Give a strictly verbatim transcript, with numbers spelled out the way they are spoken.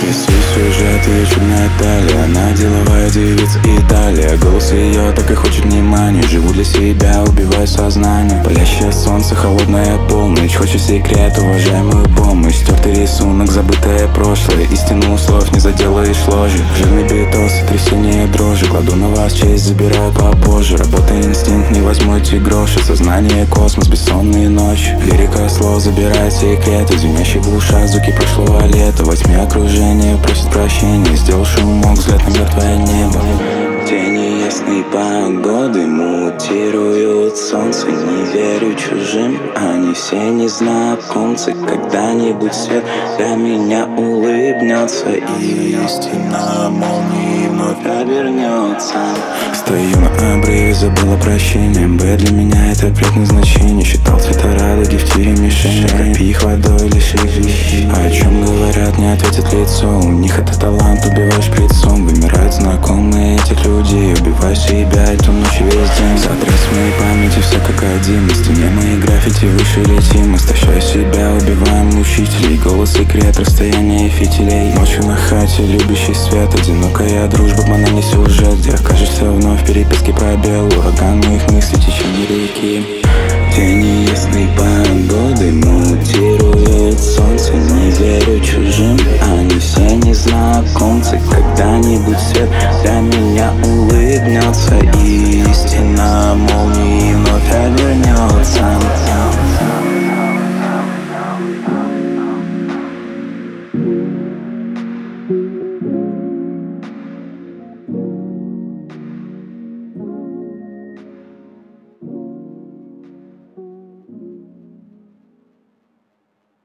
Весь сюжет ее чудная талия, она деловая девица Италия. Голос ее так и хочет внимания. Живу для себя, убиваю сознание. Палящее солнце, холодная полночь. Хочет секрет, уважаемую помощь. Стертый рисунок, забытое прошлое. Истину слов не заделаешь ложью. Жирный битос, сотрясение дрожи. Кладу на вас честь, забираю попозже. Работа инстинкт, не возьму эти гроши. Сознание космос, бессонные ночи. Лирика слов забирает секреты. Звенящие в ушах звуки прошлого лета. Во тьме окружения просит прощения. Сделал шумок, взгляд на мертвое небо. Тени ясной погоды мутируют солнце. Не верю чужим, они все незнакомцы. Когда-нибудь свет для меня улыбнется, и истина молнии вновь обернется. Стою на обрыве, забыла прощения. Б для меня это предназначение. Считал цвета радуги в тире мишени. Пропи их водой, лишь их вещи. О чем говорят, не ответит лицо. У них это талант, убиваешь прицом. Вымирают знакомые этих людей. Убиваю себя эту ночь весь день. Сотряс в моей памяти все как один. На стене мои граффити выше летим. Истощаю себя, убиваем учителей. Голос, секрет, расстояние фитилей. Ночью на хате, любящий свет. Одинокая дружба, банальный сюжет, где окажешься вновь в переписке пробел. Ураган моих мыслей, течение реки. Тени ясной погоды мутируют солнце. Не верю чужим, они все незнакомцы. Когда-нибудь свет для меня улыбнется, и истина молнии